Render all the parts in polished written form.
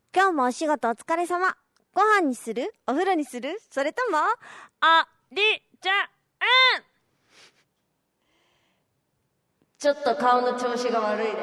今日もお仕事お疲れ様。ご飯にする？お風呂にする？それともありちゃん、 ちょっと顔の調子が悪いです。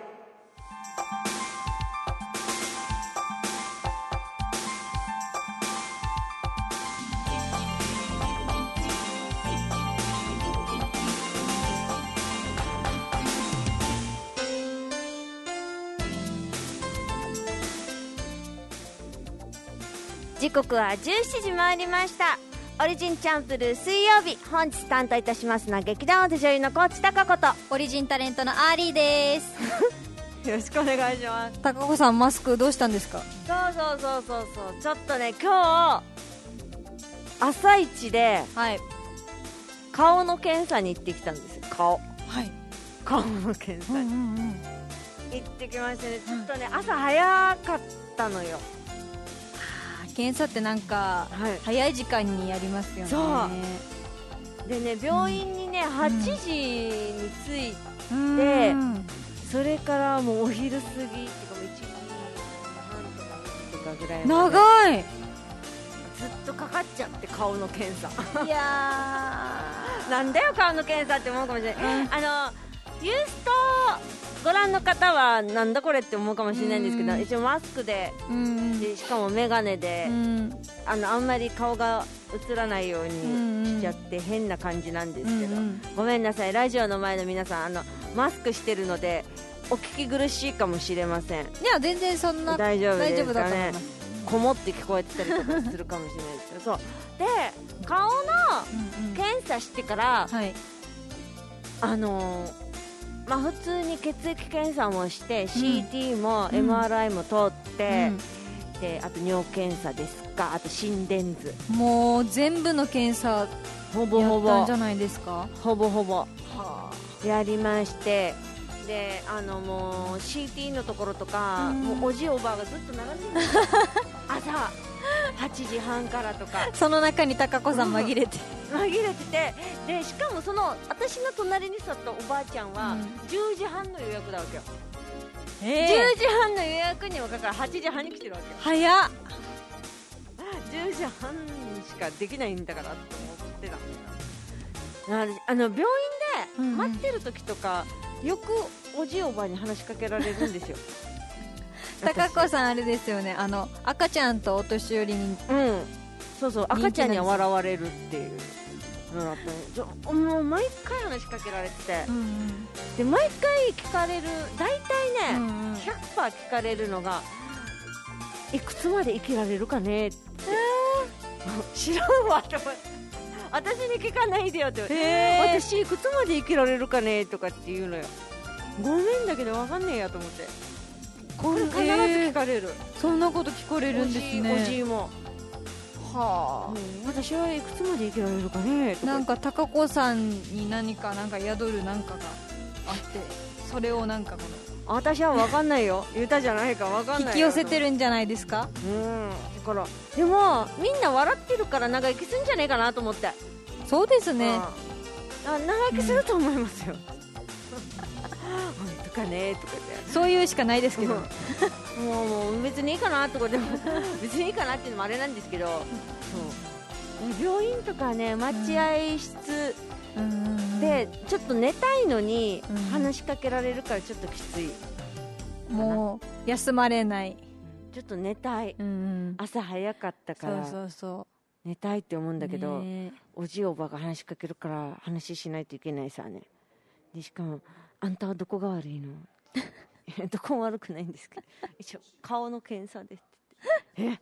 時刻は17時回りました。オリジンチャンプルー水曜日、本日担当いたしますのは劇団王で女優の高知貴子とオリジンタレントのアーリーですよろしくお願いします。 高子さん、マスクどうしたんですか？ そうちょっとね、今日朝一ではい。 顔の検査に行ってきたんですよ。顔の検査に行ってきましてね、ちょっとね、朝早かったのよ。 検査ってなんか、 はい、 早い時間にやりますよね。 そうでね、病院にね、8時に着いて、それからもうお昼過ぎっていうか、1時半とかぐらいまで長い。 ずっとかかっちゃって、顔の検査いやなんだよ顔の検査って思うかもしれない、ユーストご覧の方はなんだこれって思うかもしれないんですけど、一応マスクで、でしかもメガネで、あんまり顔が映らないようにしちゃって変な感じなんですけど、ごめんなさい、ラジオの前の皆さん、マスクしてるのでお聞き苦しいかもしれません。 いや、全然そんな大丈夫ですかね。 だと思います。 こもって聞こえてたりとかするかもしれないですけどそうで、顔の検査してから、 はい。 普通に血液検査もして、CT も MRI も通って、であと尿検査ですか、あと心電図、 もう全部の検査ほぼほぼやったんじゃないですか？ ほぼほぼやりまして、でもう CT のところとか、もうおじいおばあがずっと並んでるんですよ朝8時半からとかその中に高子さん紛れてて、でしかもその私の隣に座ったおばあちゃんは10時半の予約だわけよ、10時半の予約にもかかる8時半に来てるわけよ。 早っ。 10時半しかできないんだからって思ってた。病院で待ってる時とか、よくおじいおばあに話しかけられるんですよ高子さんあれですよね、赤ちゃんとお年寄りに、 そう赤ちゃんには笑われるっていうのだったね。もう毎回話しかけられてて、で毎回聞かれる、大体ね、100% 聞かれるのが、いくつまで生きられるかねって、知らんわと思って、私に聞かないでよって、私いくつまで生きられるかねとかって言うのよ。ごめんだけど分かんねえやと思って、これ必ず聞かれる、 そんなこと聞かれるんですね。 おじいもはあ、私はいくつまで生きられるかねとか、 なんか高子さんに何か宿るなんかがあって、それをなんか私は分かんないよ言うたじゃないか、分かんないよ、 引き寄せてるんじゃないですか？ だからでもみんな笑ってるから長生きするんじゃねえかなと思って。 そうですね、 長生きすると思いますよ、本当かねとかで、 そういうしかないですけど、 もう別にいいかなとかでも別にいいかなっていうのもあれなんですけど、病院とかね、待合室でちょっと寝たいのに話しかけられるからちょっときつい、 もう休まれない、 ちょっと寝たい、朝早かったから寝たいって思うんだけど、おじいおばあが話しかけるから話しないといけないさね。でしかも、あんたはどこが悪いのどこも悪くないんですけど、一応顔の検査ですって言って、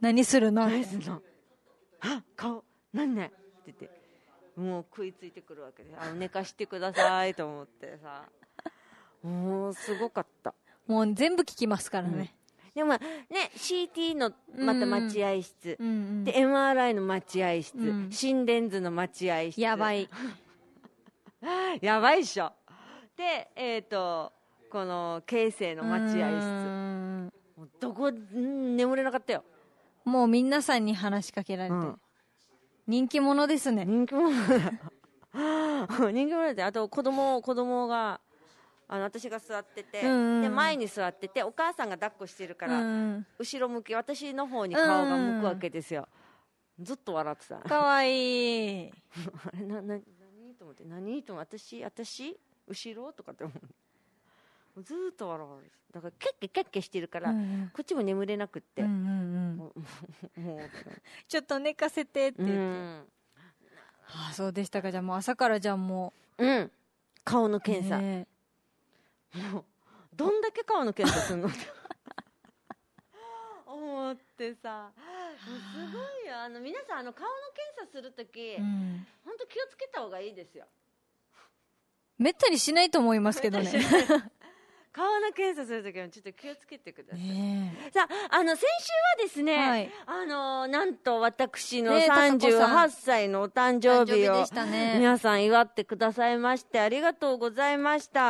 何するの顔何ねって言って、もう食いついてくるわけで、寝かしてくださいと思ってさ、もうすごかった。 もう全部聞きますからね、 でもね、CT のまた待合室、で MRI の待合室、心電図の待合室、 やばいやばいっしょ。でこの形成の待合室、もうどこ眠れなかったよ。 もう皆さんに話しかけられて、人気者ですね。 人気者だ人気者だって。あと子供が私が座ってて、 うんうん、 で前に座っててお母さんが抱っこしてるから、うん、後ろ向き私の方に顔が向くわけですよ、うん、ずっと笑ってた。 かわいいあれ何と思って、何と思って私後ろとかって思う、ずっと笑われる。だからキャッキャキャッキャしてるから、うん、こっちも眠れなくって、うんうんうん、もうちょっと寝かせてって言って、うん、ああそうでしたか。じゃあもう朝からじゃあもう、うん、顔の検査、もうどんだけ顔の検査するのって思ってさ、もうすごいよ。皆さん顔の検査するとき、うん、本当気をつけた方がいいですよ。 めったにしないと思いますけどね顔の検査するときはちょっと気をつけてください、さあ、先週はですね、はい、なんと私の38歳のお誕生日を皆さん祝ってくださいましてありがとうございました。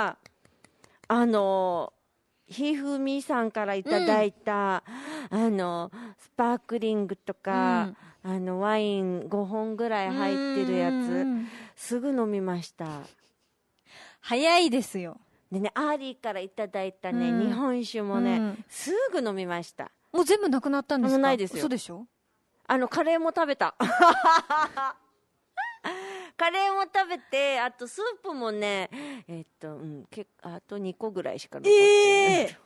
ひふみさんからいただいた、スパークリングとか、ワイン5本ぐらい入ってるやつ、すぐ飲みました。 早いですよ。 でね、アーリーからいただいたね、日本酒もね、すぐ飲みました。 もう全部なくなったんですか？ ないですよ。 嘘でしょ？ カレーも食べた。カレーも食べて、あとスープもね、あと2個ぐらいしか残ってない。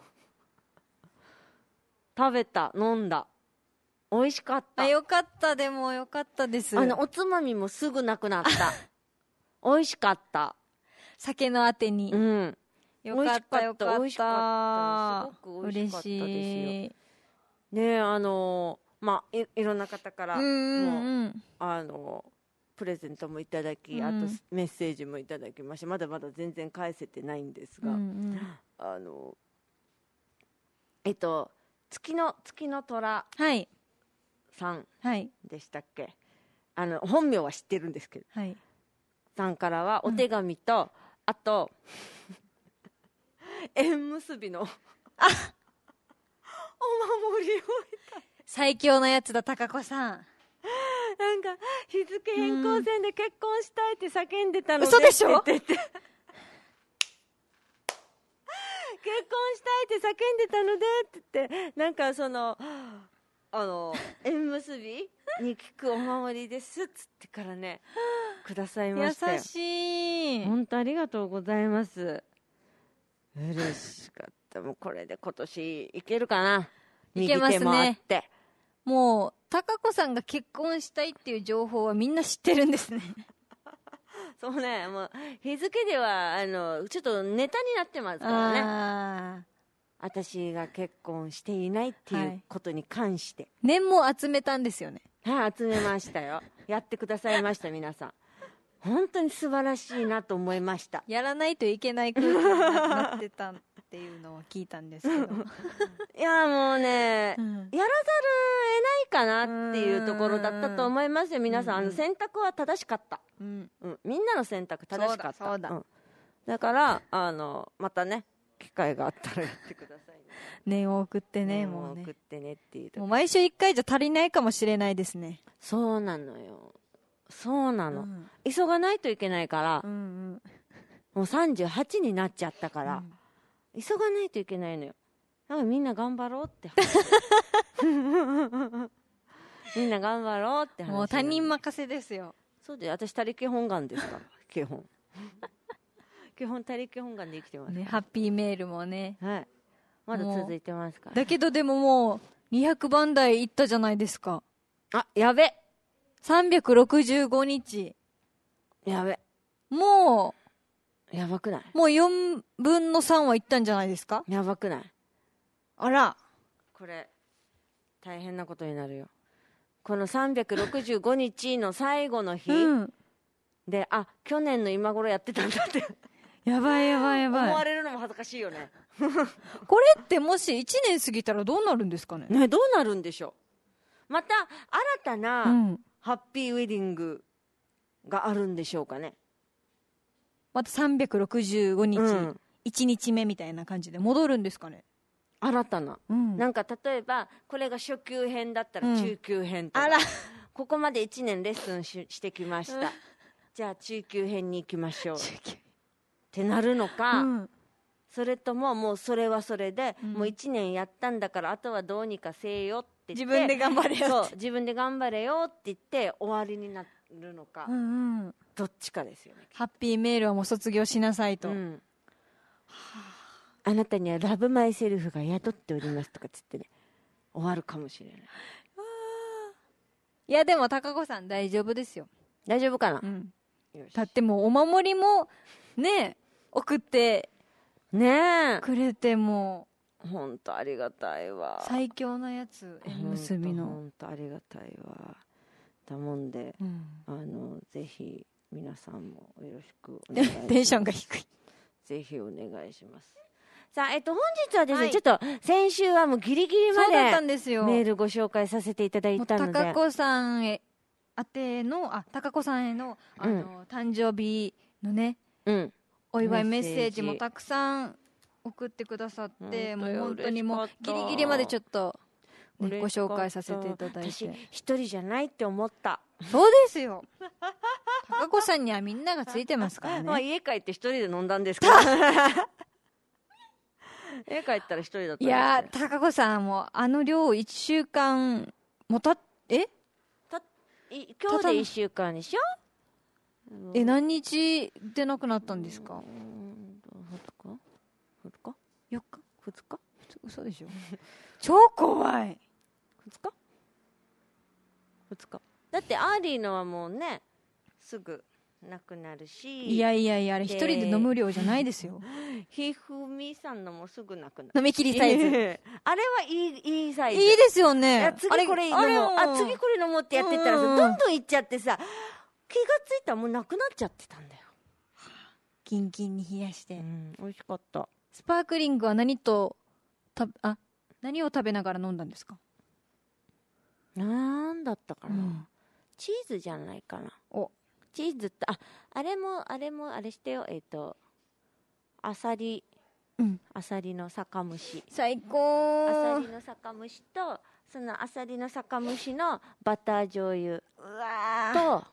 食べた、飲んだ。美味しかった。 よかった、でもよかったです。 おつまみもすぐなくなった。美味しかった。 酒のあてに。うん。よかったよかった。 美味しかった。すごく美味しかったですよ。ね、まあ、いろんな方からもプレゼントもいただき、あとメッセージもいただきまして、まだまだ全然返せてないんですが、月の虎さんでしたっけ、本名は知ってるんですけど、はい、さんからはお手紙と、あと縁結びのお守りをいた。 最強のやつだ、高子さん。 なんか日付変更線で結婚したいって叫んでたので、 嘘でしょ？ 結婚したいって叫んでたのでって言って、なんか縁結びに聞くお守りですっつってからねくださいましたよ。 優しい。 本当ありがとうございます。嬉しかった。もうこれで今年いけるかな。 いけますね。もう高子さんが結婚したいっていう情報はみんな知ってるんですね。 そうね、もう日付ではちょっとネタになってますからね。私が結婚していないっていうことに関して、 念も集めたんですよね。 はい、集めましたよ。やってくださいました。皆さん本当に素晴らしいなと思いました。 やらないといけない空気になってたっていうのを聞いたんですけどいやもうね、やらざるを得ないかなっていうところだったと思いますよ。皆さん、選択は正しかった、みんなの選択正しかった。そうだ、だからまたね機会があったらやってくださいね。 念を送ってね。 もうね送ってねっていう。 もう毎週1回じゃ足りないかもしれないですね。 そうなのよ。そうなの、急がないといけないから、もう38になっちゃったから、急がないといけないのよ。だからみんな頑張ろうってみんな頑張ろうって話。 もう他人任せですよ。 そうで、私他力本願ですから基本他力本願で生きてますね。ハッピーメールもね、 はい、まだ続いてますから。 だけどでももう200番台いったじゃないですか。 あ、やべ、 365日。 やべ、 もうやばくない？ もう4分の3はいったんじゃないですか？ やばくない？ あら、 これ大変なことになるよ。この365日の最後の日、で、あ、去年の今頃やってたんだってやばいやばいやばい思われるのも恥ずかしいよねこれってもし1年過ぎたらどうなるんですかね。 ね、どうなるんでしょう。また新たな、ハッピーウェディングがあるんでしょうかね。 また365日、1日目みたいな感じで戻るんですかね。 新たな、なんか例えばこれが初級編だったら中級編とか、 あら、 ここまで1年レッスンしてきました、じゃあ中級編に行きましょうってなるのか、 それとももうそれはそれで、もう1年やったんだからあとはどうにかせえよって言って、 自分で頑張れよそう自分で頑張れよって言って終わりになるのか、どっちかですよね。 ハッピーメールはもう卒業しなさいと、 あなたにはラブマイセルフが宿っておりますとかつってね、終わるかもしれない。 いやでも高子さん大丈夫ですよ。 大丈夫かな、 だってもうお守りもね送ってねえくれて、も本当ありがたいわ。 最強なやつ、縁結びの。 本当ありがたいわ。だもんで、ぜひ皆さんもよろしくお願いします。 テンションが低い。 ぜひお願いします。さあ、本日はですね、ちょっと先週はもうギリギリまでそうだったんですよ。 メールご紹介させていただいたので、 高子さんへ宛ての高子さんへの誕生日のね、お祝いメッセージもたくさん送ってくださって、もう本当にもうギリギリまでちょっと、ご紹介させていただいて、 私一人じゃないって思った。 そうですよ。高子さんにはみんながついてますからね。 まあ家帰って一人で飲んだんですから家帰ったら一人だったんです。 いやー、高子さんも量を1週間も今日で1週間でしょ。何日で亡くなったんですか。 2日 4日 2日嘘でしょ超怖い。 2日だってアーリーのはもうねすぐなくなるし、 いやあれ一人で飲む量じゃないですよ。 ひふみさんのもすぐなくなる。 飲み切りサイズあれはいいサイズ。 いいですよね。 次これ飲もう、次これ飲もうってやってたらさ、どんどんいっちゃってさ、気がついたらもうなくなっちゃってたんだよ。 キンキンに冷やして、 美味しかった。 スパークリングは何を食べながら飲んだんですか。 なんだったかな、チーズじゃないかな。チーズとあれもあれしてよ、アサリの酒蒸し、 最高。 アサリの酒蒸しと、そのアサリの酒蒸しのバター醤油と、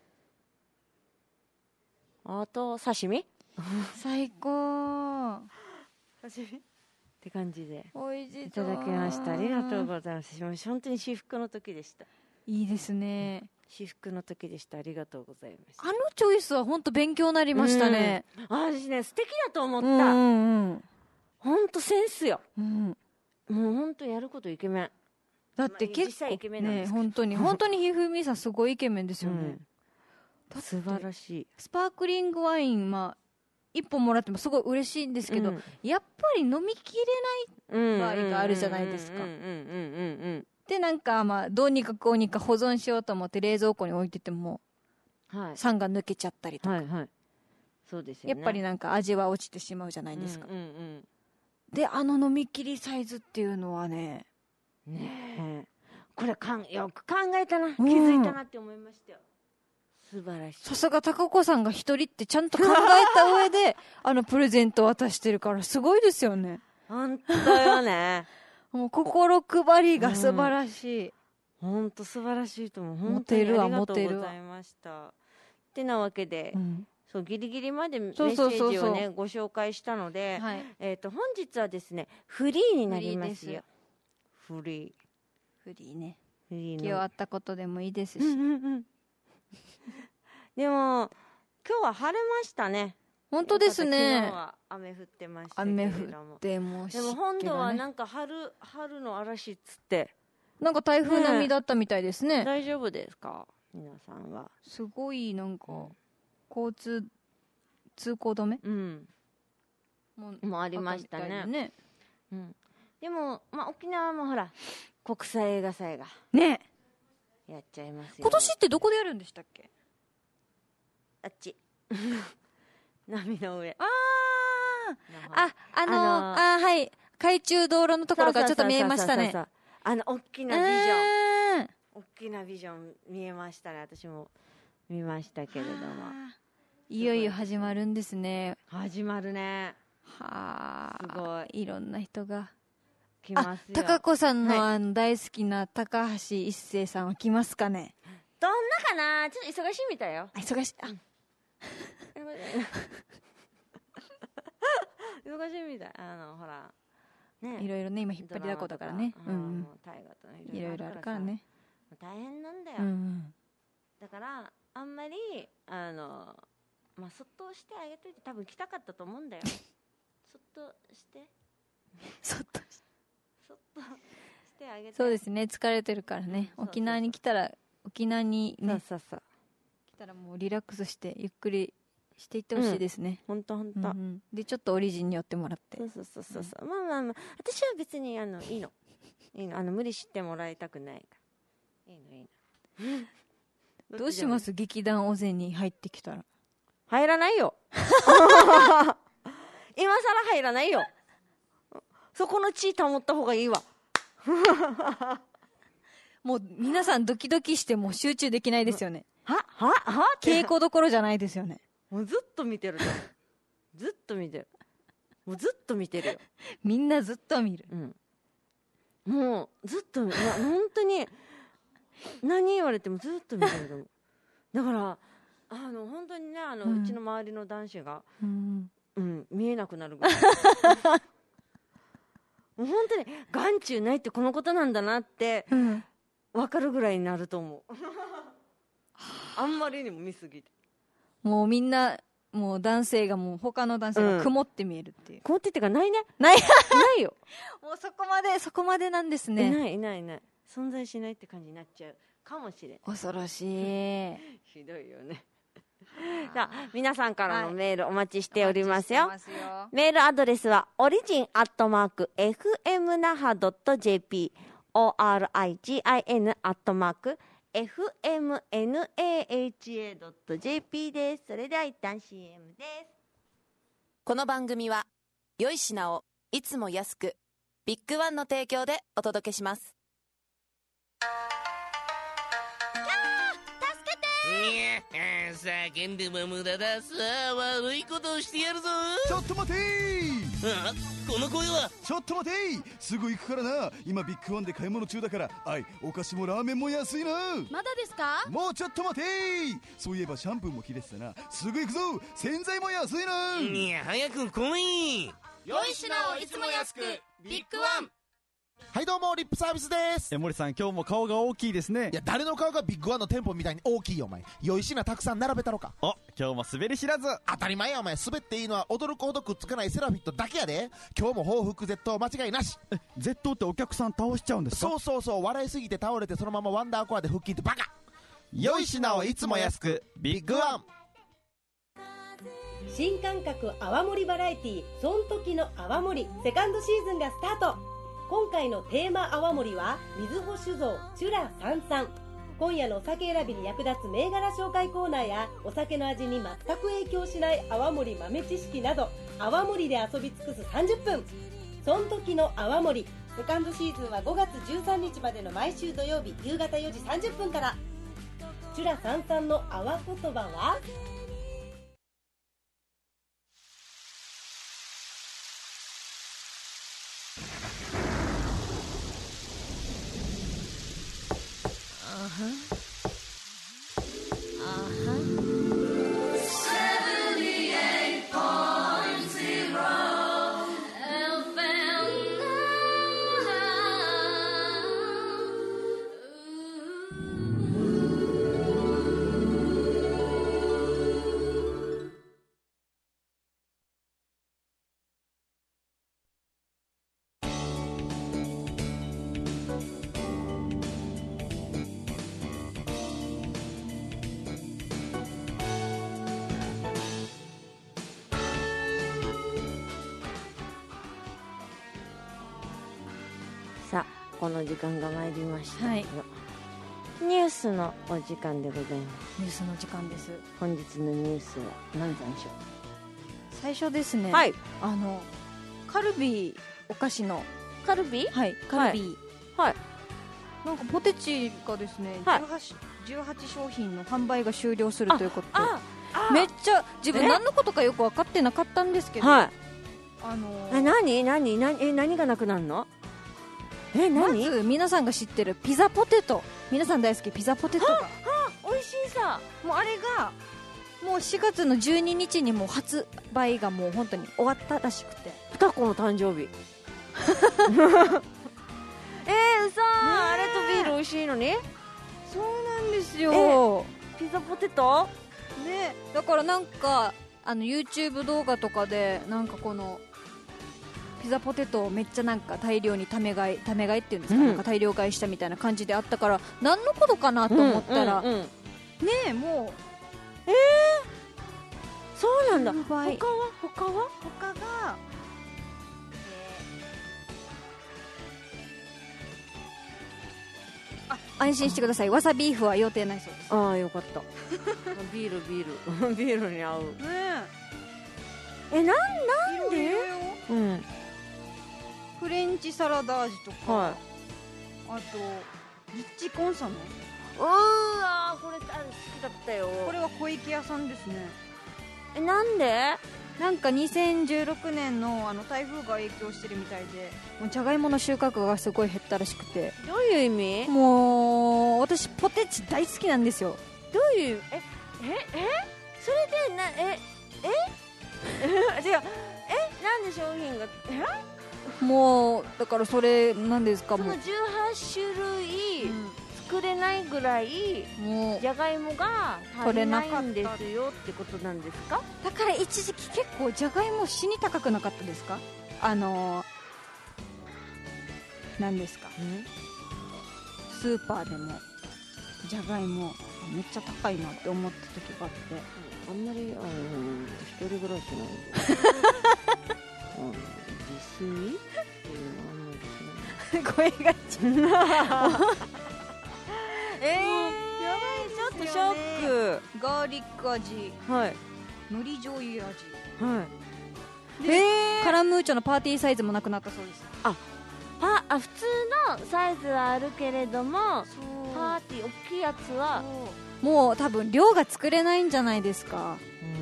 あと刺身最高。 刺身って感じでおいしそう。 いただきました。ありがとうございます。本当に至福の時でした。 いいですね。 至福の時でした。ありがとうございました。 チョイスは本当勉強になりましたね。 私ね素敵だと思った。本当センスよ。もう本当やることイケメン。 だって結構ね、本当にひふみさんすごいイケメンですよね。 素晴らしい。 スパークリングワイン1本もらってもすごい嬉しいんですけど、やっぱり飲みきれない場合があるじゃないですか。でなんかどうにかこうにか保存しようと思って冷蔵庫に置いてても、酸が抜けちゃったりとか、 そうですよね。 やっぱりなんか味は落ちてしまうじゃないですか。で飲み切りサイズっていうのはねこれよく考えたな、気づいたなって思いましたよ。素晴らしい。 さすが高子さんが一人ってちゃんと考えた上でプレゼント渡してるからすごいですよね。 本当よね。 もう心配りが素晴らしい。 本当素晴らしいと思う。 モテるわ、 モテるわ。ありがとうございました。ってなわけで、そうギリギリまでメッセージをねご紹介したので、本日はですねフリーになりますよ。フリーね。 今日あったことでもいいですし。 でも今日は晴れましたね。 本当ですね。 昨日は雨降ってましたけれども。 雨降ってもでも本土はなんか春の嵐っつってなんか台風並みだったみたいですね。 大丈夫ですか皆さんは。 すごいなんか交通通行止めもありましたね。でも沖縄もほら国際映画祭がねやっちゃいますよ。 今年ってどこでやるんでしたっけ。 あっち波の上。 はい、海中道路のところがちょっと見えましたね。 大きなビジョン見えましたね。私も見ましたけれども、 いよいよ始まるんですね。 始まるね。すごいいろんな人が来ますよ。 高子さんの大好きな高橋一生さんは来ますかね。 どんなかな。ちょっと忙しいみたいよ。 忙しい。 忙しいみたい。ほらね、 いろいろね、今引っ張りだこだからね。 大河といろいろあるからね。 大変なんだよ。だからあんまりそっとしてあげといて、多分来たかったと思うんだよ。そっとしてそっとしてあげて。 そうですね、疲れてるからね。沖縄に来たら、沖縄にね、来たらもうリラックスしてゆっくりしていってほしいですね。 ほんと。 でちょっとオリジンに寄ってもらって。 そう。まあ私は別にいいの無理してもらいたくないから。いいの。 どうします？劇団尾瀬に入ってきたら。 入らないよ。今更入らないよ。そこの地位保った方がいいわ。 もう皆さんドキドキしてもう集中できないですよね。 は稽古どころじゃないですよね。 もうずっと見てる。ずっと見てる。もうずっと見てるよ。 みんなずっと見る。 もうずっと、本当に何言われてもずっと見てると思う。だから本当にね、うちの周りの男子が見えなくなるぐらい。もう本当に眼中ないってこのことなんだなって分かるぐらいになると思う。あんまりにも見すぎて、 もうみんな、もう男性が、もう他の男性が曇って見えるっていう。 曇ってってかないね。 ないよ。 もうそこまでなんですね。 いない存在しないって感じになっちゃうかもしれん。 恐ろしい。 ひどいよね。さあ、皆さんからのメールお待ちしておりますよ。メールアドレスはorigin@fmnaha.jp origin@fmnaha.jp です。それでは一旦 CM です。 この番組は良い品をいつも安く、ビッグワンの提供でお届けします。 叫んでも無駄だ。さあ、悪いことをしてやるぞ。 ちょっと待てー。 この声は。 ちょっと待てー。すぐ行くからな。今ビッグワンで買い物中だから。お菓子もラーメンも安いな。 まだですか？ もうちょっと待てー。そういえばシャンプーも切れてたな。すぐ行くぞ。洗剤も安いな。 いや、早く来い。 良い品をいつも安く、ビッグワン。 はいどうも、リップサービスです。 森さん、今日も顔が大きいですね。 いや、誰の顔がビッグワンの店舗みたいに大きいよお前。良い品たくさん並べたのか。 今日も滑り知らず。 当たり前やお前。滑っていいのは驚くほどくっつかないセラフィットだけやで。今日も報復絶倒間違いなし。 絶倒ってお客さん倒しちゃうんですか？ そう笑いすぎて倒れてそのままワンダーコアで腹筋ってバカ。 良い品をいつも安く、ビッグワン。 新感覚泡盛バラエティー、そん時の泡盛セカンドシーズンがスタート。今回のテーマ泡盛はみずほ酒造チュラ33。今夜のお酒選びに役立つ銘柄紹介コーナーや、お酒の味に全く影響しない泡盛豆知識など、泡盛で遊び尽くす30分。そん時の泡盛セカンドシーズンは5月13日までの毎週土曜日夕方4時30分から。チュラ33の泡言葉はさあ、この時間が参りました。 はい。 ニュースのお時間でございます。 ニュースの時間です。 本日のニュースは何でしょう？ 最初ですね。 はい。 カルビーお菓子のカルビー？ はい。カルビー。 はい。 なんかポテチがですね、 はい、 18商品の販売が終了するということで、めっちゃ自分何のことかよく分かってなかったんですけど、 はい。何がなくなるの？何？ まず皆さんが知ってるピザポテト、皆さん大好きピザポテトが美味しいさ。 もうあれがもう4月の12日にもう発売がもう本当に終わったらしくて、 タコの誕生日嘘、あれとビール美味しいのに。 そうなんですよ。 ピザポテトね、だからなんかYouTube 動画とかでなんかこのピザポテトをめっちゃなんか大量にため買いっていうんですか、なんか大量買いしたみたいな感じであったから何のことかなと思ったら、ねえ、もうそうなんだ。他他はが安心してください、わさビーフは予定ないそうです。 ああ、よかったビールビールに合う。なんでフレンチサラダ味とか、 はい、 あとリッチコンソメ、 これ好きだったよ。 これは小池屋さんですね。 なんで？ なんか2016年の台風が影響してるみたいで、もうじゃがいもの収穫がすごい減ったらしくて。 どういう意味？ もう私ポテチ大好きなんですよ。 どういうそれで違う、なんで商品がもうだからそれなんですか、 その18種類作れないぐらいもうじゃがいもが足りないんですよってことなんですか？ だから一時期結構じゃがいも死に高くなかったですか？なんですか、スーパーでもじゃがいもめっちゃ高いなって思った時があって、 あんまり一人暮らしなんで自炊っていうのはあんまりしない声がやばい、ちょっとショック。 ガーリック味、 はい、 海苔醤油味、 はい、 カラムーチョのパーティーサイズもなくなったそうです。 普通のサイズはあるけれども、パーティー大きいやつはもう多分量が作れないんじゃないですか。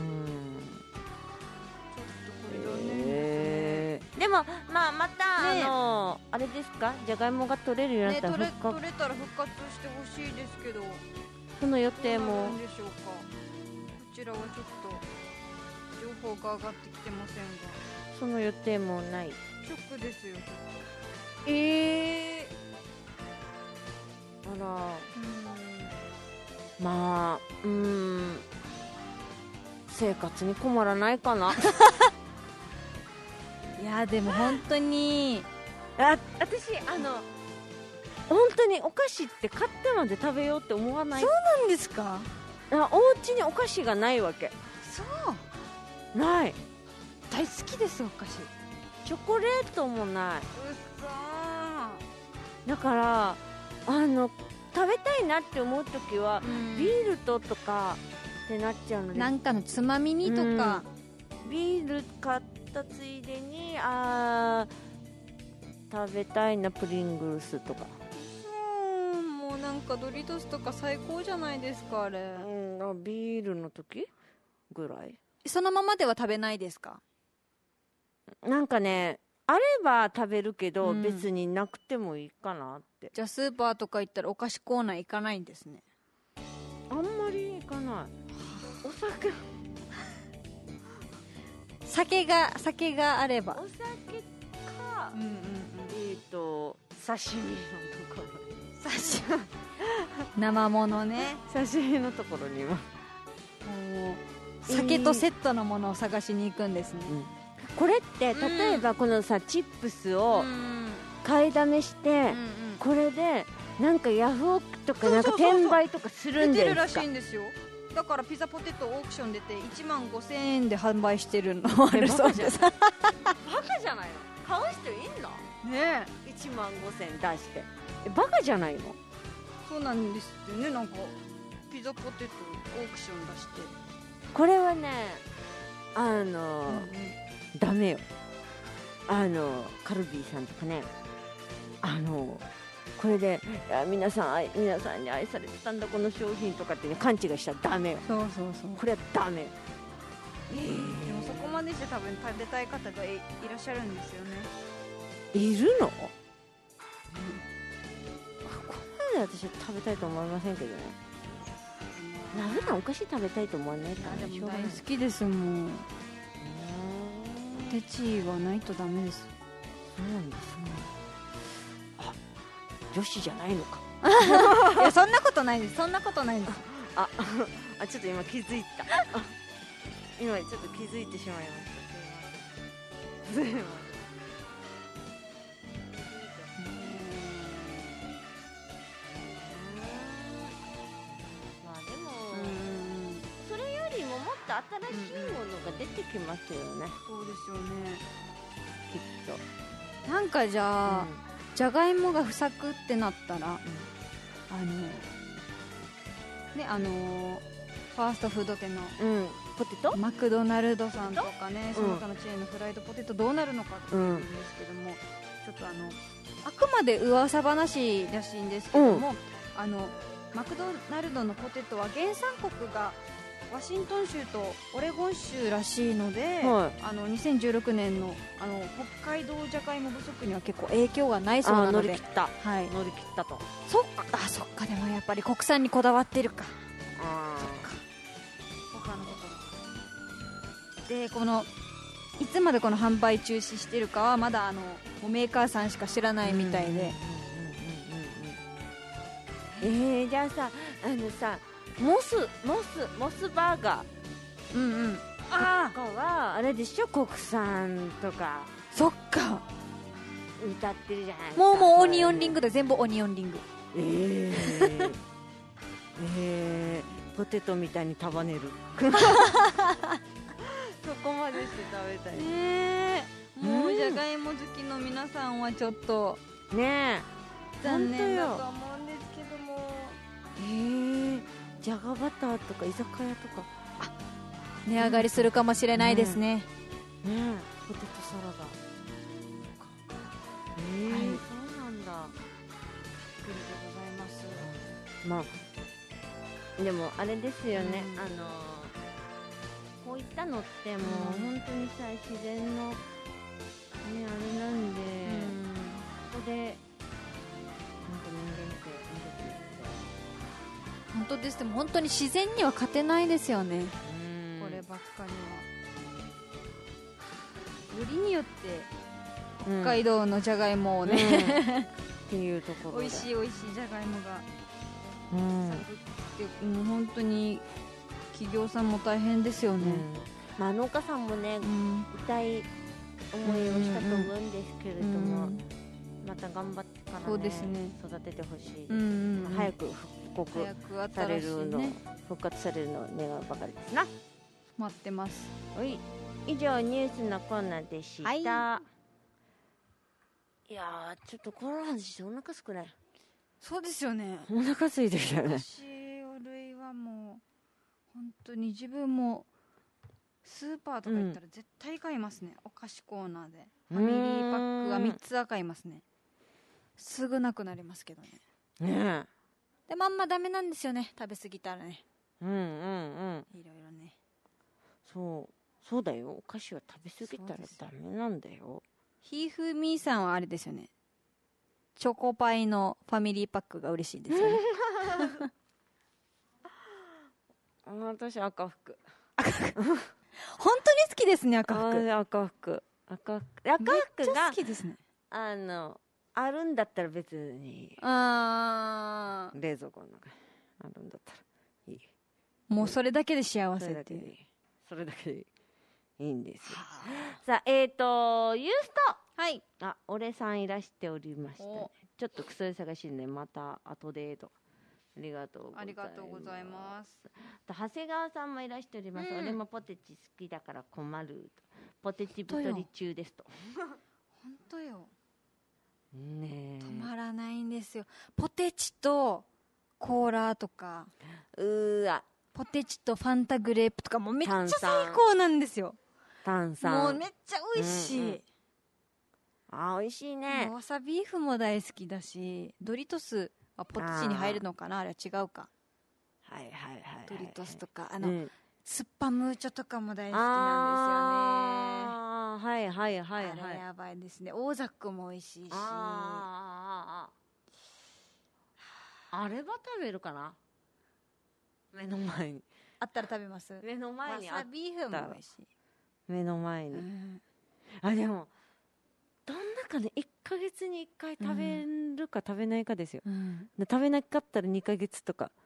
でもまた、あれですか、じゃがいもが取れるようになったら取れたら復活してほしいですけど、 その予定もどうなるんでしょうか。こちらはちょっと情報が上がってきてませんが、 その予定もない。 ショックですよ。 あら、生活に困らないかな。 いやでも本当に私本当にお菓子って買ってまで食べようって思わない？ そうなんですか？ お家にお菓子がないわけ。 そうない。 大好きです、お菓子。 チョコレートもない。 うっそー。だから食べたいなって思うときは、ビールとかってなっちゃうので、 なんかのつまみにとか、 ビール買ったついでに食べたいな、プリングルスとか。 もうなんかドリトスとか最高じゃないですか、あれ。 ビールの時ぐらい。 そのままでは食べないですか？ なんかね、あれば食べるけど、別になくてもいいかなって。 じゃあスーパーとか行ったらお菓子コーナー行かないんですね。 あんまり行かない。お酒があれば。 お酒か、刺身のところ。 生ものね。 刺身のところには酒とセットのものを探しに行くんですね。 これって例えばこのさ、チップスを買いだめして、これでなんかヤフオクとかなんか転売とかするんですか？ 出てるらしいんですよ。だからピザポテトオークション出て15000円で販売してるのもあるそうです。 バカじゃないの？買う人いんの？ ねえ、15000円出してバカじゃないの？ そうなんですってね。なんかピザポテトオークション出して、 これはね、ダメよ。カルビーさんとかね、これで皆さんに愛されてたんだこの商品とかってね、勘違いしたらダメよ。 そうこれはダメよ。 でもそこまでして多分食べたい方が いらっしゃるんですよね。 いるの？ここまで私は食べたいと思いませんけどね。 普段お菓子食べたいと思わないからでも大好きですもん。ポテチはないとダメです。 そうなんですね。あ、女子じゃないのか。 いや、そんなことないです。そんなことないです。 あ、ちょっと今気づいた。今ちょっと気づいてしまいました。すいません。まあでもそれよりももっと新しいものが出てきますよね。 そうですよね。 きっと。 なんかじゃあ、じゃがいもが不作ってなったら、ね、ファーストフード店の、 ポテトマクドナルドさんとかね、その他のチェーンのフライドポテトどうなるのかっていうんですけども、ちょっとあくまで噂話らしいんですけども、マクドナルドのポテトは原産国がワシントン州とオレゴン州らしいので、2016年の北海道じゃがいも不足には結構影響がないそうなので、 乗り切った、乗り切ったと。 そっか。でもやっぱり国産にこだわってるか。そっか。他のことで、いつまでこの販売中止してるかはまだもうメーカーさんしか知らないみたいで。 じゃあさ、モスバーガーとかはあれでしょ、国産とか。 そっか、 歌ってるじゃないですか。 もうオニオンリングで、全部オニオンリング。 ポテトみたいに束ねる。そこまでして食べたい。 もうじゃがいも好きの皆さんはちょっとね残念だと思うんですけども。 じゃがバターとか居酒屋とか値上がりするかもしれないですね。 ポテトサラダ。そうなんだ。 びっくりでございます。 まあでもあれですよね、こういったのってもう本当にさ、自然のねあれなんで、ここでなんか人間って本当です。でも本当に自然には勝てないですよね、こればっかりは。よりによって北海道のじゃがいもをね、 っていうところで美味しいじゃがいもがもう本当に企業さんも大変ですよね。 農家さんもね、痛い思いをしたと思うんですけれども、また頑張ってからね、 そうですね、 育ててほしいです。早く復活されるのを願うばかりですな。 待ってます。 以上ニュースのコーナーでした。いやー、ちょっとこの話してお腹すくない？ そうですよね。 お腹空いてきたよね。 私類はもう本当に自分もスーパーとか行ったら絶対買いますね。お菓子コーナーでファミリーパックは3つは買いますね。すぐなくなりますけどね。でもあんまダメなんですよね、食べ過ぎたらね。いろいろね。 そうだよ、お菓子は食べ過ぎたらダメなんだよ。 ひふみさんはあれですよね、チョコパイのファミリーパックが嬉しいですよね。 私赤服。 本当に好きですね、赤服。 赤服が好きですね。 あるんだったら別に冷蔵庫の中にあるんだったらいい。 もうそれだけで幸せっていう。 それだけでいいんですよ。さあ、ユースト。 はい。 俺さんいらしておりましたね。ちょっとクソ忙しいね。また後でと。ありがとうございます。長谷川さんもいらしております。俺もポテチ好きだから困る。ポテチ太り中ですと。 本当よ。 ね、 止まらないんですよ。ポテチとコーラとか、ポテチとファンタグレープとかもめっちゃ最高なんですよ。 炭酸もうめっちゃ美味しい。 美味しいね。 わさビーフも大好きだし、ドリトスはポテチに入るのかな、あれは違うか。ドリトスとかスッパムーチョとかも大好きなんですよね。あれやばいですね。オーザックも美味しいし。 あれは食べるかな。 目の前にあったら食べます。 目の前にあったらわさビーフも美味しい。 目の前に、あ、でもどんなかね、1ヶ月に1回食べるか食べないかですよ、食べなかったら2ヶ月とか、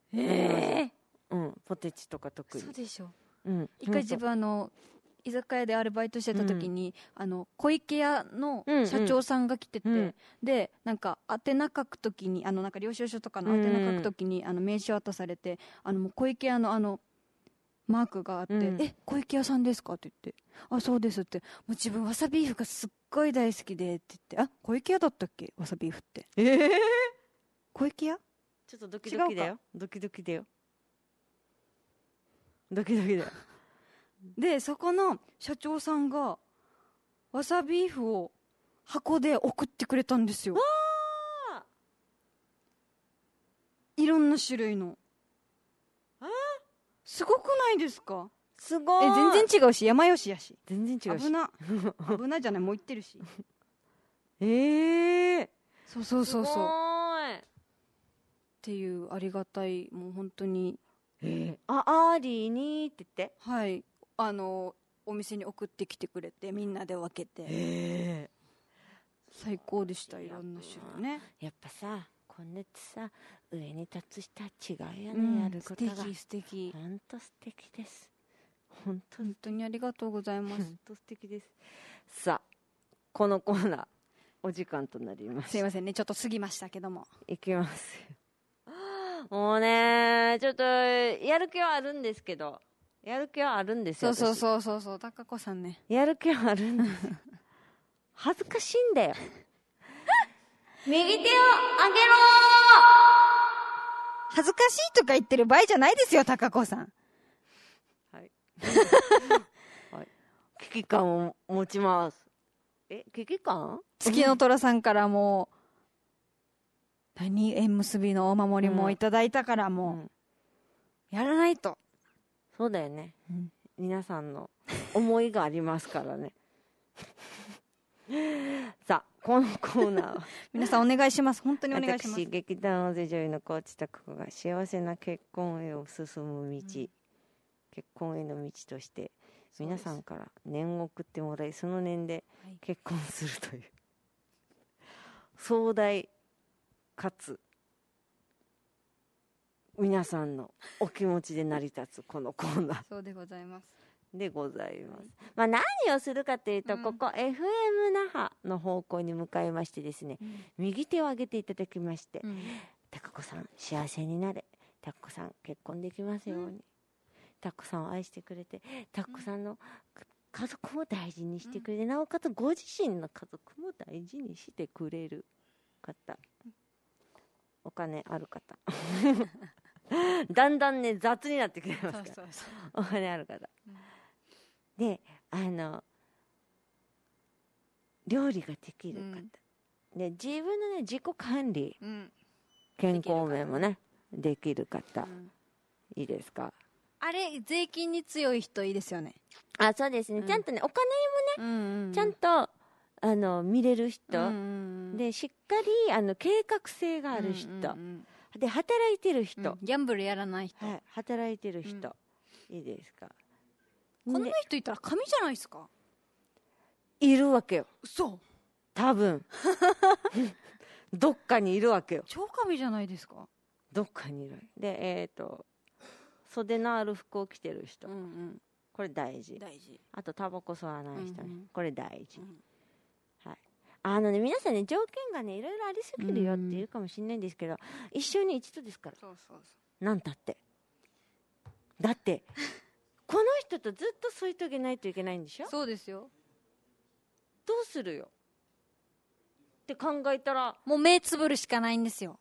ポテチとか特にそうでしょ。 一回自分居酒屋でアルバイトしてた時に、小池屋の社長さんが来てて、でなんか宛名書く時になんか領収書とかの宛名書く時に名刺渡されて、もう小池屋のマークがあって「小池屋さんですか?」って言って「あ、そうです」って、もう自分わさビーフがすっごい大好きでって言って「あ、小池屋だったっけわさビーフって」小池屋ちょっとドキドキだよ、ドキドキだよ、ドキドキだよ。 でそこの社長さんがわさビーフを箱で送ってくれたんですよ。いろんな種類の。すごくないですか？ すごい。 全然違うし、山吉やし。 全然違うし。 危なじゃない、もう言ってるし。そうそうそうそう。 すごい。 っていうありがたい、もう本当に。 アーリーにって言って。 はい。お店に送ってきてくれて、みんなで分けて。最高でした、いろんな種類ね。 やっぱさ、こんなってさ、上に立つ人は違うよね、やることが。 素敵。 本当素敵です。 本当にありがとうございます。 本当素敵です。さあ、このコーナー、お時間となります。 すいませんね、ちょっと過ぎましたけども。 いきますよ。もうね、ちょっと、やる気はあるんですけど、やる気はあるんですよ。 そう、高子さんね。 やる気はあるんです。恥ずかしいんだよ。 右手を上げろ恥ずかしいとか言ってる場合じゃないですよ、高子さん。 はい。はい。危機感を持ちます。危機感？ 月の虎さんからも縁結びのお守りもいただいたからもう、やらないと。 そうだよね。皆さんの思いがありますからね。さあ、このコーナーは皆さんお願いします。本当にお願いします。 私、劇団大勢女優の河内拓子が幸せな結婚へを進む道、結婚への道として皆さんから念を送ってもらい、その念で結婚するという、壮大かつ皆さんのお気持ちで成り立つこのコーナー。 そうでございます。 でございます。まあ、何をするかというと、ここ FM 那覇の方向に向かいましてですね、右手を上げていただきまして、高子さん幸せになれ、高子さん結婚できますように、高子さんを愛してくれて、高子さんの家族も大事にしてくれて、なおかつご自身の家族も大事にしてくれる方、お金ある方だんだんね雑になってくれますから、お金ある方、で料理ができる方、で自分のね自己管理、健康面もねできる方、いいですか？ あれ税金に強い人いいですよね。 あ、そうですね、ちゃんとねお金もね、ちゃんと見れる人、でしっかり計画性がある人、で働いてる人、 ギャンブルやらない人、 働いてる人、いいですか？ こんな人いたら神じゃないですか？ いるわけよ。 そう多分どっかにいるわけよ。 超神じゃないですか？ どっかにいる。で袖のある服を着てる人、これ大事。あとタバコ吸わない人ね、これ大事。はい。皆さんね、条件がねいろいろありすぎるよって言うかもしれないんですけど、一生に一度ですから。なんたってだってこの人とずっと添い遂げないといけないんでしょ？ そうですよ。 どうするよって考えたら、 もう目つぶるしかないんですよ。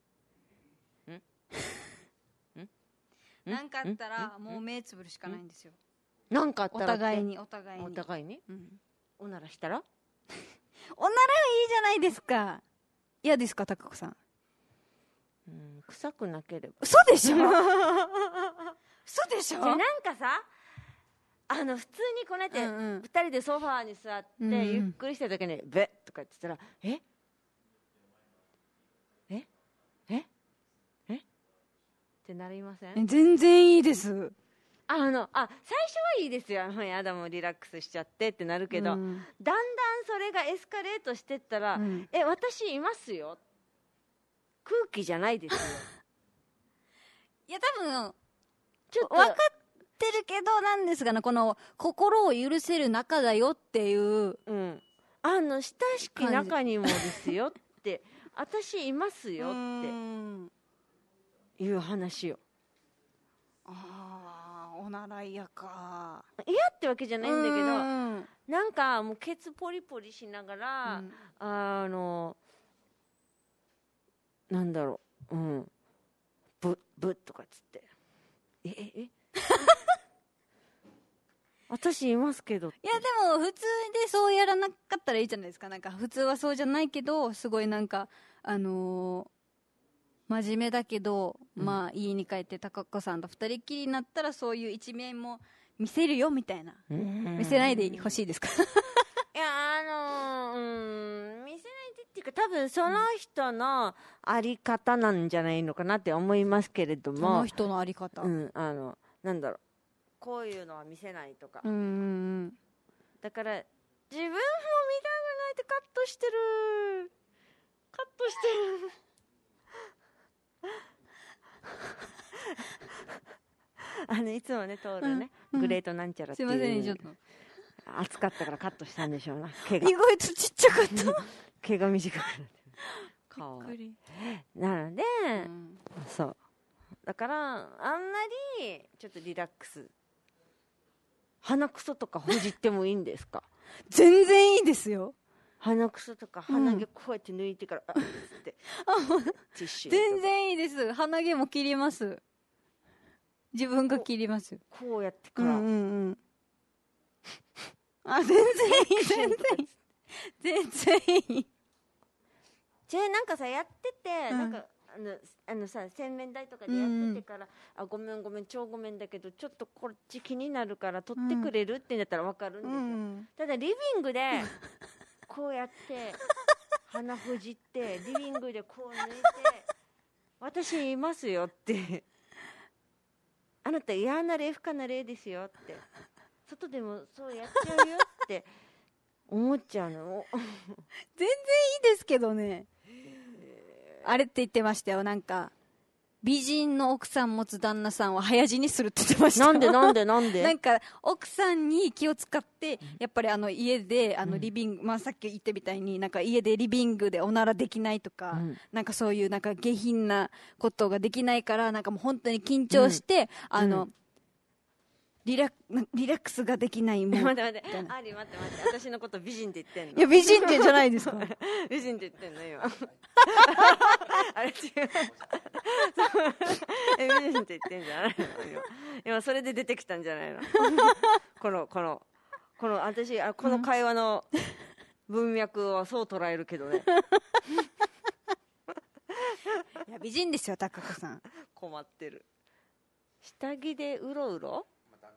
なんかあったらもう目つぶるしかないんですよ。 なんかあったらお互いにおならしたらおならはいいじゃないですか。嫌ですか、高子さん？ 臭くなければ。 嘘でしょ嘘でしょ。 じゃあなんかさ、普通にこうやって2人でソファーに座ってゆっくりした時にベッとか言ってたら、っってなりません？ 全然いいです。 最初はいいですよ。やだもうリラックスしちゃってってなるけど、だんだんそれがエスカレートしてったら、私いますよ。空気じゃないですよ。 いや多分ちょっと分かってるけどなんですがね、この心を許せる仲だよっていう、 親しき中にもですよって私いますよっていう話よ。 おなら嫌か。 嫌ってわけじゃないんだけど、なんかもうケツポリポリしながら、なんだろう、ブッとかっつって私いますけど。 いやでも普通でそうやらなかったらいいじゃないですか。なんか普通はそうじゃないけど、すごいなんか真面目だけど、まあ家に帰って高子さんと二人っきりになったらそういう一面も見せるよみたいな。見せないでほしいですか？ いや見せないでっていうか、多分その人のあり方なんじゃないのかなって思いますけれども。 その人のあり方。 なんだろう、こういうのは見せないとか。だから自分も見たくないってカットしてる。いつもね通るね、グレートなんちゃらっていう、 すいませんちょっと暑かったからカットしたんでしょうな。毛が意外とちっちゃかった毛が短くなってかわいい。なので、そうだからあんまりちょっとリラックス、鼻くそとかほじってもいいんですか？ 全然いいですよ。 鼻くそとか鼻毛こうやって抜いてから、ってティッシュ全然いいです。鼻毛も切ります。自分が切りますよ。 こうやってから、 全然いい全然いい。 なんかさやってて、なんかさ洗面台とかでやっててから、ごめん超ごめんだけどちょっとこっち気になるから取ってくれるってんだったら分かるんですよ、ただリビングでこうやって鼻ほじってリビングでこう抜いて私いますよってあなた嫌な例不可な例ですよって外でもそうやっちゃうよって思っちゃうの全然いいですけどね。あれって言ってましたよ。なんか美人の奥さん持つ旦那さんは早死にするって言ってました。 なんでなんか奥さんに気を使ってやっぱり家でリビング、さっき言ったみたいになんか家でリビングでおならできないとか、なんかそういうなんか下品なことができないから、なんかもう本当に緊張して、リラックスができないもん。 待って待って私のこと美人って言ってんの？ いや美人ってじゃないですか美人って言ってんの今あれ違う美人って言ってんじゃないの今それで出てきたんじゃないのこの私この会話の文脈はそう捉えるけどねいや美人ですよ高子さん。 困ってる。下着でうろうろ、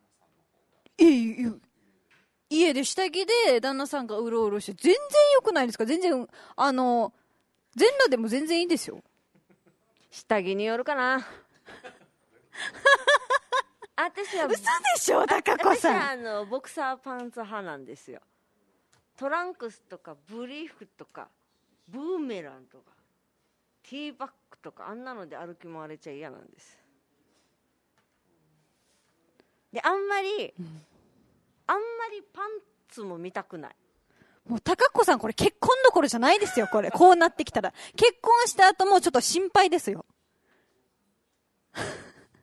家で下着で旦那さんがうろうろして全然良くないですか？全然全裸でも全然いいですよ。 下着によるかな私は嘘でしょ高子さん。 私はボクサーパンツ派なんですよ。トランクスとかブリーフとかブーメランとかティーバッグとかあんなので歩き回れちゃ嫌なんです。であんまりパンツも見たくない。 もう高子さんこれ結婚どころじゃないですよ。これこうなってきたら結婚した後もちょっと心配ですよお家がさ、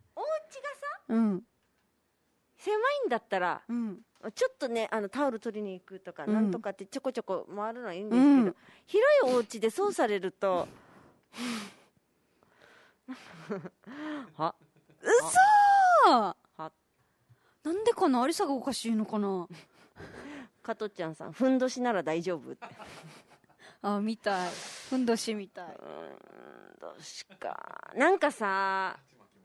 狭いんだったら、ちょっとねタオル取りに行くとか、なんとかってちょこちょこ回るのはいいんですけど、広いお家でそうされるとは嘘なんでかな、ありさがおかしいのかな加トちゃんさんふんどしなら大丈夫って見たい、ふんどしみたい。 どうしかなんかさ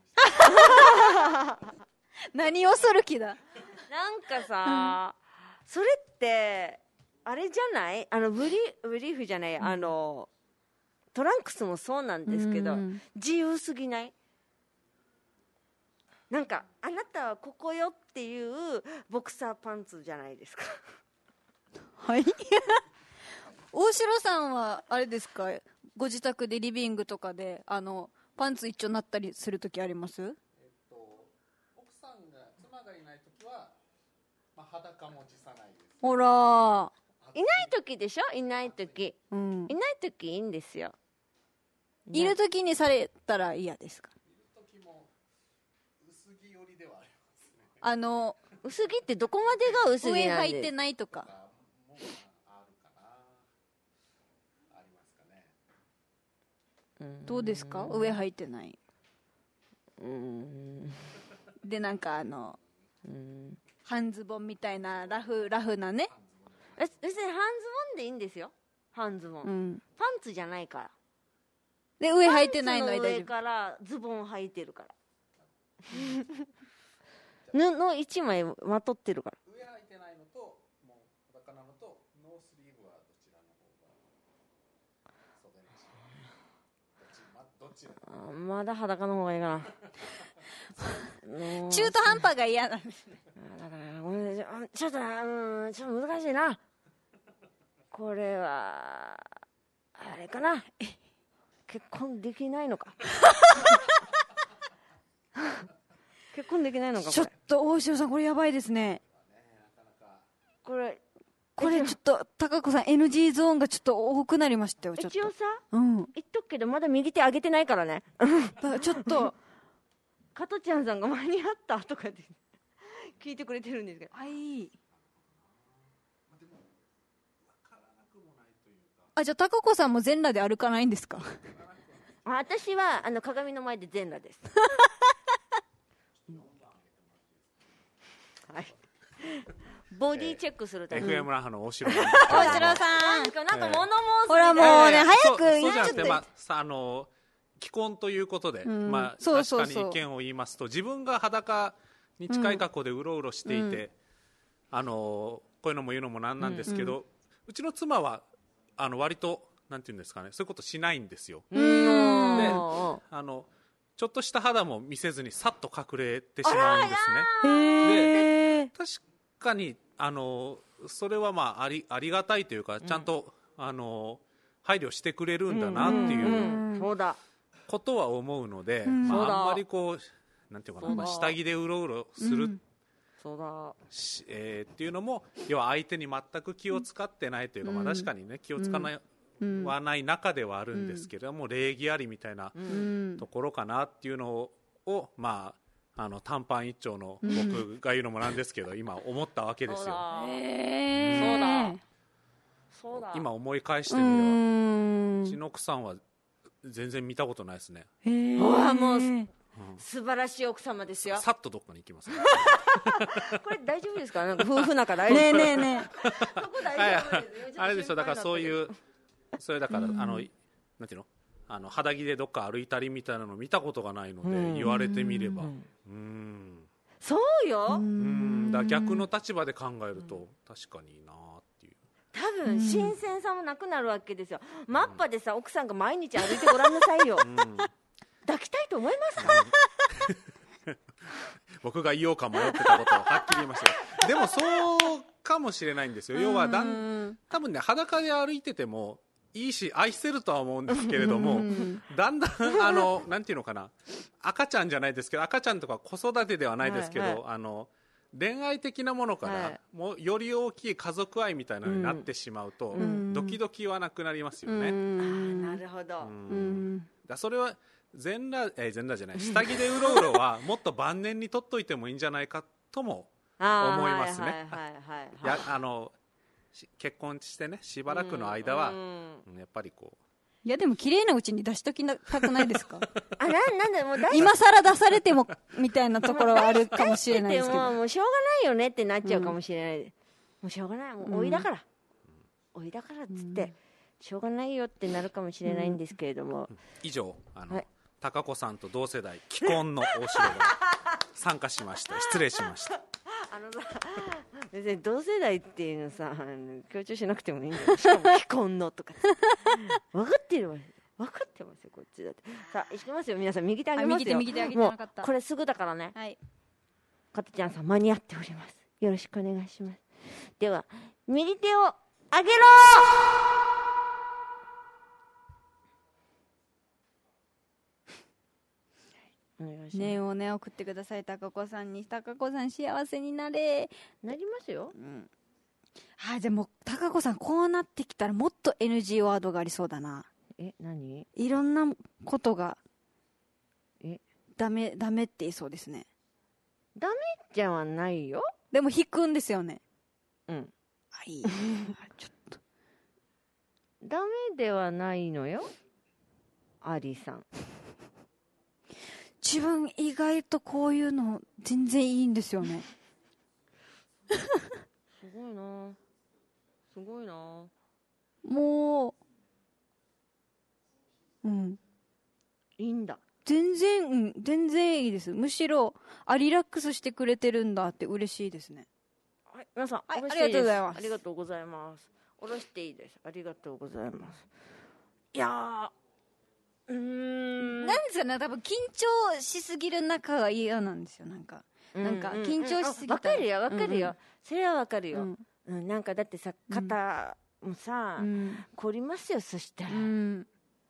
何をする気だ。 なんかさ、それってあれじゃない、ブリーフじゃない、トランクスもそうなんですけど、自由すぎない？ なんかあなたはここよっていうボクサーパンツじゃないですか。 はい大城さんはあれですか、ご自宅でリビングとかでパンツ一丁になったりするときあります？ 奥さんが妻がいないときは、裸も辞さないです。 ほらいないときでしょ。いないとき、いないときいいんですよ。 いるときにされたら嫌ですか？ いるときも薄着寄りではありますね。 薄着ってどこまでが薄着なんで？ 上履いてないとか。どうですか？上履いてない。でなんか半ズボンみたいなラフなね。 別に半ズボンでいいんですよ。半ズボン、パンツじゃないから。 で上履いてないのは大丈夫。 上からズボン履いてるから布一枚まとってるから。 上履いてないのともう裸なのとノースリーブはどちらの方が袖なし？どっちまだ裸の方がいいかな中途半端が嫌なんですね。 だからごめんなさい、ちょっと難しいな。これはあれかな、結婚できないのか結婚できないのか。 ちょっと大城さんこれやばいですね。 これちょっと高子さん NG ゾーンがちょっと多くなりましたよ。ちょっと一応さ、言っとくけどまだ右手上げてないからねちょっと加トちゃんさんが間に合ったとかって聞いてくれてるんですけど、 はい。じゃあ高子さんも全裸で歩かないんですか？ 私は鏡の前で全裸ですはい、ボディチェックするために FM 那覇の大城さんなんか物申すほらもうね、早く言っちゃって。 既婚ということで、 そう確かに意見を言いますと、自分が裸に近い格好でうろうろしていて、こういうのも言うのもなんなんですけど、うちの妻は割となんていうんですかね、そういうことしないんですよ。でちょっとした肌も見せずにさっと隠れてしまうんですね。で確かにそれはありがたいというか、ちゃんと配慮してくれるんだなっていうことは思うので、あんまりこうなんていうかな、下着でうろうろするっていうのも、要は相手に全く気を使ってないというか、確かにね気を使わない中ではあるんですけれども、礼儀ありみたいなところかなっていうのを短パン一丁の僕が言うのもなんですけど今思ったわけですよ。 そうだ今思い返してみれば、うちの奥さんは全然見たことないですね。 もう素晴らしい奥様ですよ。 さっとどっかに行きますねこれ大丈夫ですか？なんか夫婦仲大丈夫？ ねそこ大丈夫ですよ。 あれですよ、だからそれだからなんていうの、肌着でどっか歩いたりみたいなの見たことがないので、言われてみればそうよ。 だから逆の立場で考えると確かにいいなっていう。 多分新鮮さもなくなるわけですよ。マッパでさ、奥さんが毎日歩いてごらんなさいよ。抱きたいと思いますか？ 僕が言おうか迷ってたことをはっきり言いましたでもそうかもしれないんですよ。要は多分ね、裸で歩いててもいいし愛せるとは思うんですけれども、だんだんなんていうのかな、赤ちゃんじゃないですけど、赤ちゃんとか子育てではないですけど、恋愛的なものから、もうより大きい家族愛みたいなのになってしまうと、ドキドキはなくなりますよね。 なるほど。 だそれは全裸じゃない、下着でうろうろはもっと晩年に取っといてもいいんじゃないかとも思いますね。結婚してね、しばらくの間はやっぱりこう、 いやでも綺麗なうちに出しときたくないですか？ なんでもう今更出されてもみたいなところはあるかもしれないですけど、 もうしょうがないよねってなっちゃうかもしれない。もうしょうがない、もう老いだからっつってしょうがないよってなるかもしれないんですけれども、 以上高子さんと同世代既婚の大城が参加しました。失礼しました。 別に同世代っていうのさ、強調しなくてもいいんだよ。しかも既婚のとか分かってるわ。 分かってますよこっちだって。さあいきますよ皆さん、右手あげますよ。 右手あげてなかった。 もうこれすぐだからね。 はい。 かたちゃんさん間に合っております。よろしくお願いします。では右手をあげろ念をね送ってください。高子さんに。高子さん幸せになれ。 なりますよ。 でも高子さんこうなってきたらもっと NG ワードがありそうだな。 何？ いろんなことがダメって言いそうですね。 ダメじゃないよ。 でも引くんですよね。いい。ちょっとダメではないのよ、アリさん。 自分意外とこういうの全然いいんですよね。 すごいなすごいな。 もういいんだ。 全然いいです。むしろリラックスしてくれてるんだって嬉しいですね。 はい、皆さん、 ありがとうございます。 ありがとうございます。下ろしていいです。ありがとうございます。いやなんですよね、多分緊張しすぎる中が嫌なんですよ。なんか緊張しすぎたら。 わかるよわかるよ、それはわかるよ。なんかだってさ、肩もさ、凝りますよ。そしたら、でも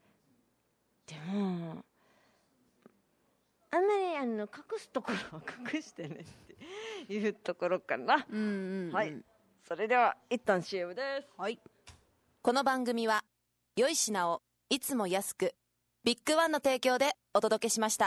あんまり隠すところは隠してねっていうところかな。はい、それでは一旦 CM です。 はい。 この番組は良い品をいつも安く、ビッグワンの提供でお届けしました。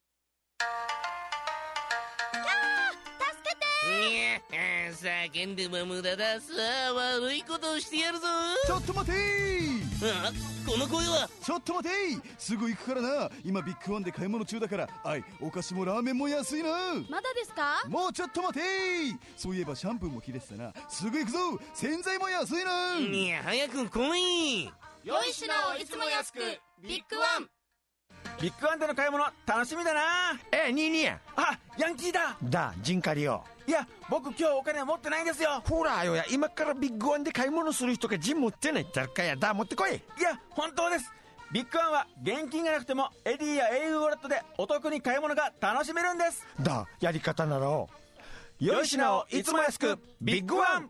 叫んでも無駄だ。さあ悪いことをしてやるぞ。 ちょっと待てー。 この声は。 ちょっと待てー。すぐ行くからな。今ビッグワンで買い物中だから、お菓子もラーメンも安いな。 まだですか？ もうちょっと待てー。そういえばシャンプーも切れてたな。すぐ行くぞ。洗剤も安いな。 いや早く来い。 良い品をいつも安く、ビッグワン。 ビッグワンでの買い物楽しみだな。 ニーニー。 ヤンキーだ。 ジンカリよ。 いや僕今日お金持ってないんですよ。 ほらよや、今からビッグワンで買い物する人がジン持ってないってかやだ。持ってこい。 いや本当です。ビッグワンは現金がなくてもエディや au ウォレットでお得に買い物が楽しめるんです。 やり方なら良い品をいつも安く、ビッグワン。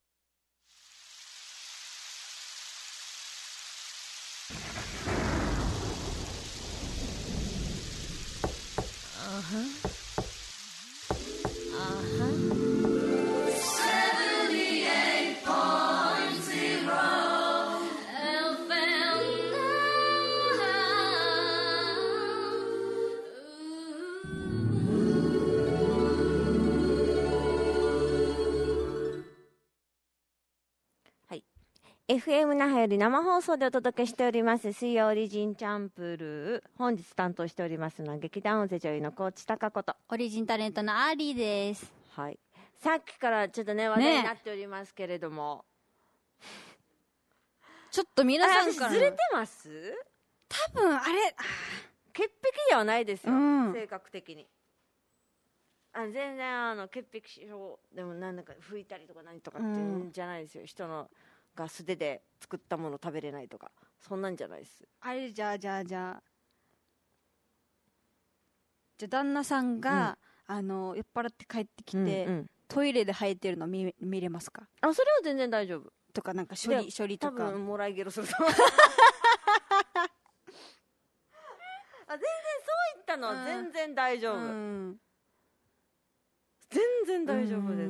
FM 那覇より生放送でお届けしております水曜オリジンチャンプルー。本日担当しておりますのは劇団大勢女優の高知貴子とオリジンタレントのアーリーです。 はい、さっきからちょっとね話題になっておりますけれども、 ちょっと皆さんからずれてます？ 多分潔癖ではないですよ、性格的に。全然潔癖症でもなんだか拭いたりとか何とかっていうんじゃないですよ。人のが素手で作ったもの食べれないとかそんなんじゃないです。 じゃあ旦那さんが、酔っ払って帰ってきて、トイレで生えてるの見れますか？ それは全然大丈夫とか、なんか処理とか多分もらいゲロすると全然そういったのは全然大丈夫、全然大丈夫です。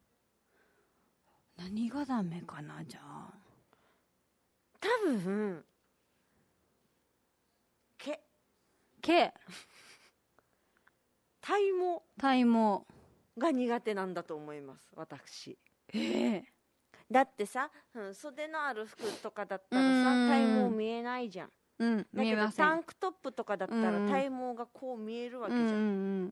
何がダメかな。じゃあ多分毛体毛が苦手なんだと思います私。だってさ、袖のある服とかだったらさ体毛見えないじゃん。だけどタンクトップとかだったら体毛がこう見えるわけじゃん。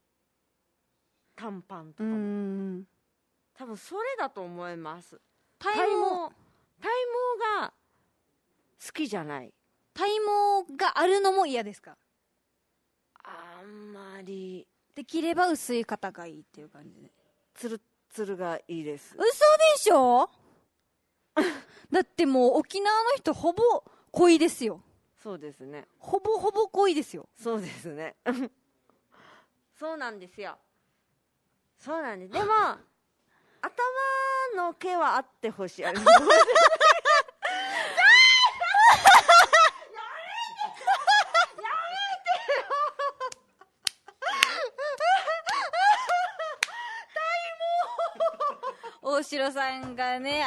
短パンとかも多分それだと思います。体毛が好きじゃない。 体毛があるのも嫌ですか？ あんまり。 できれば薄い方がいいっていう感じで。 ツルツルがいいです。 嘘でしょだってもう沖縄の人ほぼ濃いですよ。 そうですね。 ほぼほぼ恋ですよ。 そうですね。そうなんですよ。そうなんです。でも頭の毛はあってほしい。 大城さんがね、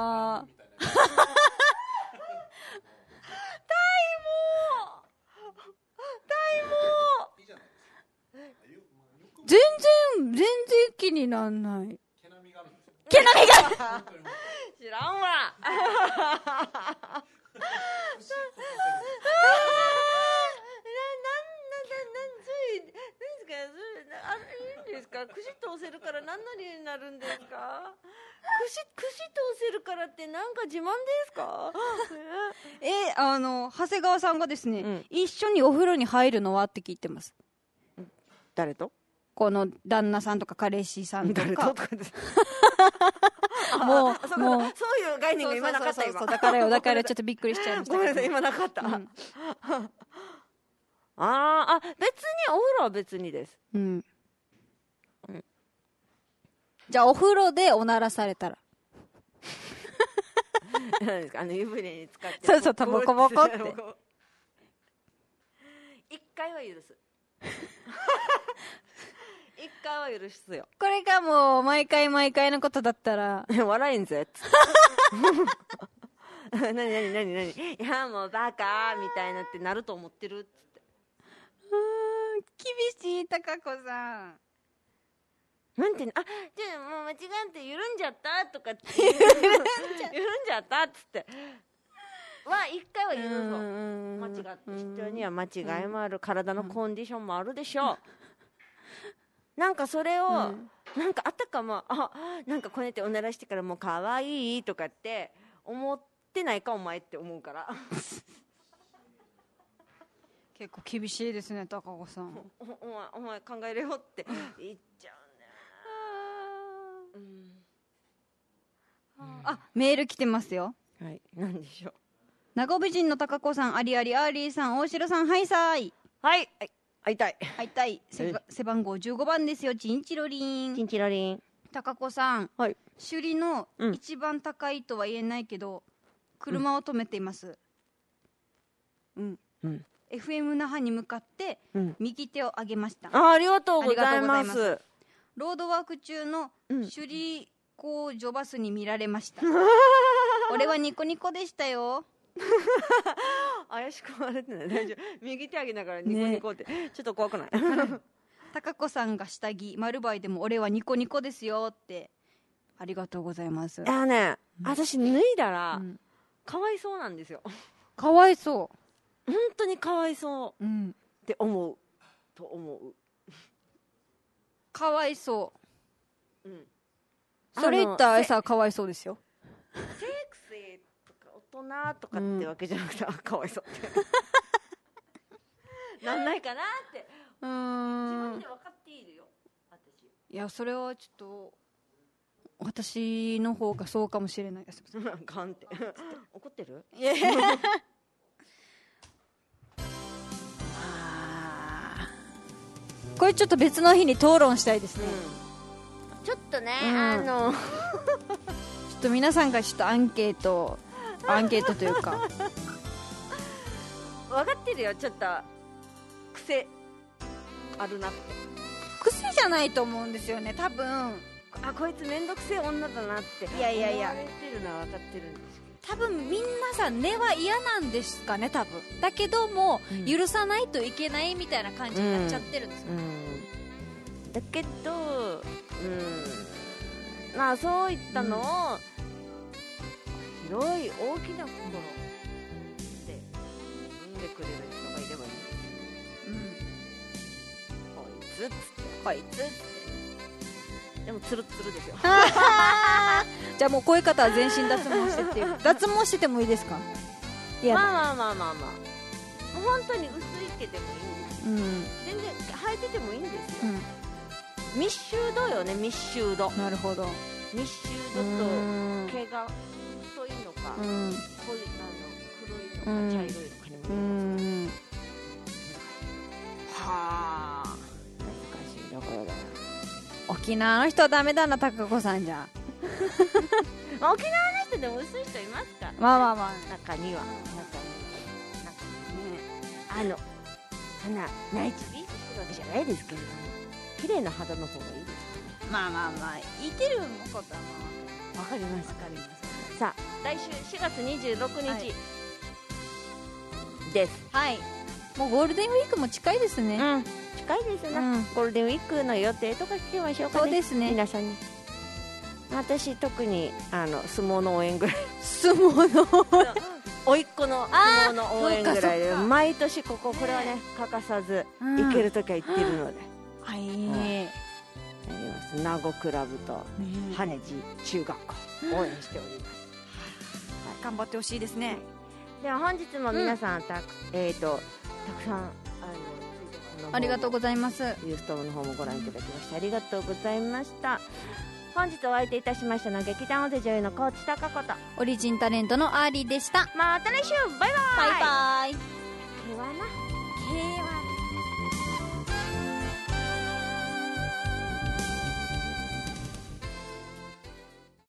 全然気になんない。毛並みが知らんわ。いいんですか？串通せるから何々になるんですか？串通せるからってなんか自慢ですか？ 長谷川さんがですね、一緒にお風呂に入るのはって聞いてます。 誰と？ この旦那さんとか彼氏さんとか。 誰と？ もうそういう概念が今なかった。今だからちょっとびっくりしちゃいました。 ごめんなさい、今なかった。別にお風呂は別にです。 じゃあお風呂でおならされたら。 何ですか？湯船に使って。 そうボコボコって。 一回は許す。一回は許すよ。 これがもう毎回のことだったら笑えんぜっつって。何いやもうバカみたいなってなると思ってるっつって。 厳しい高子さん。 なんてじゃあもう間違って緩んじゃったとかって緩んじゃったっつって一回は許そう。間違って人には間違いもある、体のコンディションもあるでしょう。なんかそれを、なんかあたかもなんかこうやっておならしてからもう可愛いとかって思ってないかお前って思うから。 結構厳しいですね高子さん。 お前考えれよって言っちゃうんだよな。 メール来てますよ。 はい、なんでしょう。 名護美人の高子さん、ありありアーリーさん、大城さん、はいさーい。 はい会いたい。 背番号15番ですよ。チンチロリン。高子さん、首里の一番高いとは言えないけど、車を止めています。FM 那覇に向かって右手を上げました。 ありがとうございます。 ロードワーク中の首里高女バスに見られました。俺はニコニコでしたよ。 怪しく思われてない？大丈夫？右手上げながらニコニコって、ちょっと怖くない？ 高子さんが下着丸バイでも俺はニコニコですよって。ありがとうございます。 私脱いだらかわいそうなんですよ。 かわいそう。 本当にかわいそうって思う。 かわいそう。それ言ったらさかわいそうですよ。 セクシーとか大人とかってわけじゃなくて、かわいそうってなんないかなって自分で分かっているよ私。 いやそれはちょっと私の方がそうかもしれないです。 ガンって怒ってる？ いやこれちょっと別の日に討論したいですね。 ちょっとね、 ちょっと皆さんがちょっとアンケートというか分かってるよ。ちょっと癖あるなって。 癖じゃないと思うんですよね多分。 こいつめんどくせえ女だなって思われてるのは分かってるんですけど、 多分みんなさ根は嫌なんですかね多分。だけども、許さないといけないみたいな感じになっちゃってるんですよ、 だけどまあそういったのを、広い大きな心で産んでくれる人がいればいい。こいつってでもツルツルですよ。 じゃあもうこういう方は全身脱毛してっていう脱毛しててもいいですか？ まあ本当に薄い毛でもいいんですよ、全然生えててもいいんですよ、密集度よね。密集度。 なるほど。 密集度と毛が太いのか、黒いのか茶色いのかにも沖縄の人はダメだな、高子さんじゃ。 まあ、沖縄の人でも薄い人いますから、 まあまあまあ、 中にはね、そんな内地美意識してるわけじゃないですけれども、綺麗な肌の方がいいです。 まあまあまあ、いてることはわかります、わかります。さあ、来週4月26日です。 はい。もうゴールデンウィークも近いですね。 近いですな、ゴールデンウィークの予定とか聞きましょうかね。 そうですね、 皆さんに。私特に相撲の応援ぐらい。 相撲のおいっ子の相撲の応援ぐらいで、毎年これはね欠かさず行けるときは行ってるので。 はい。 名護クラブと羽地中学校応援しております。 頑張ってほしいですね。 では本日も皆さんたくさんありがとうございます。 ユーストームの方もご覧いただきましてありがとうございました。本日お相手いたしましたのは劇団大手女優の高知貴子とオリジンタレントのアーリーでした。 また来週、バイバイ。 バイバイ。